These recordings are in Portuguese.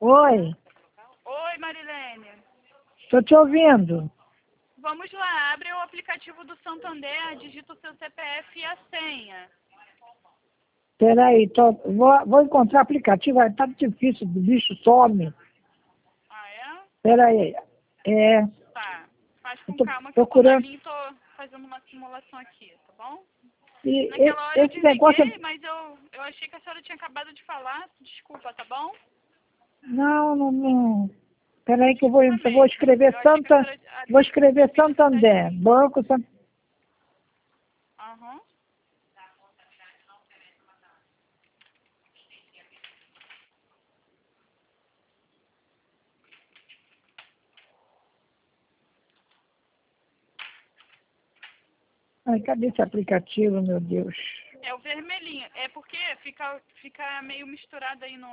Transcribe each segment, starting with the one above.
Oi, Oi, Marilene. estou te ouvindo. Vamos lá, abre o aplicativo do Santander, digita o seu CPF e a senha. Peraí, vou encontrar aplicativo, tá difícil, o bicho some. Ah, é? Peraí, Tá. Faz com estou calma que eu tô na procurando. linha e tô fazendo uma simulação aqui, tá bom? E, Naquela hora eu esse negócio, desliguei, mas eu achei que a senhora tinha acabado de falar. Desculpa, tá bom? não. Peraí que eu vou Também. escrever Eu achei que a senhora vou escrever tinha pedido Santander, certinho. Banco Santander. Aham. Ai, cadê esse aplicativo, meu Deus? É o vermelhinho. É porque fica meio misturado aí no...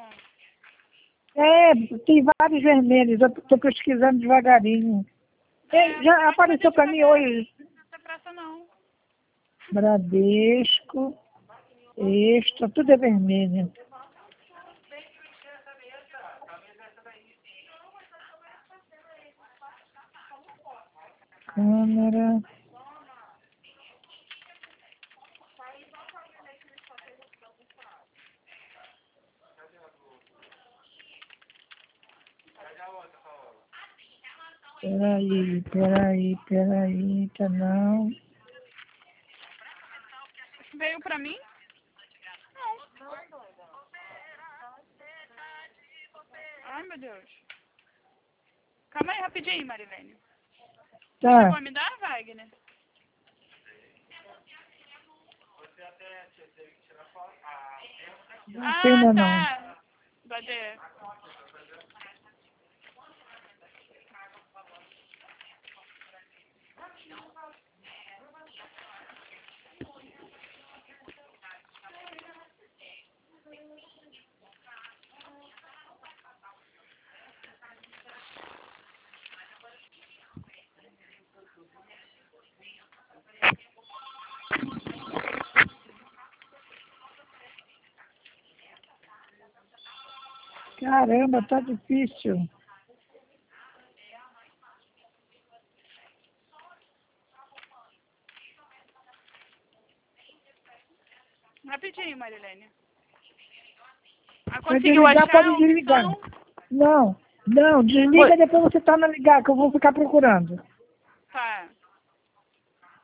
Tem vários vermelhos, eu estou pesquisando devagarinho. Já Pode fazer apareceu para mim devagar. hoje. Não tem pressa não. Bradesco, Extra, tudo é vermelho. Câmera. Peraí, tá não. Veio pra mim? Ai, meu Deus. Calma aí, rapidinho, Marilene. Tá, Chegou a me dar, Wagner? não sei ainda não. Tá. Badê. Caramba, tá difícil. Rapidinho, Marilene. Ah, Vai conseguiu desligar, achar pode a desligar. opção? Não, desliga, depois você torna a ligar, que eu vou ficar procurando.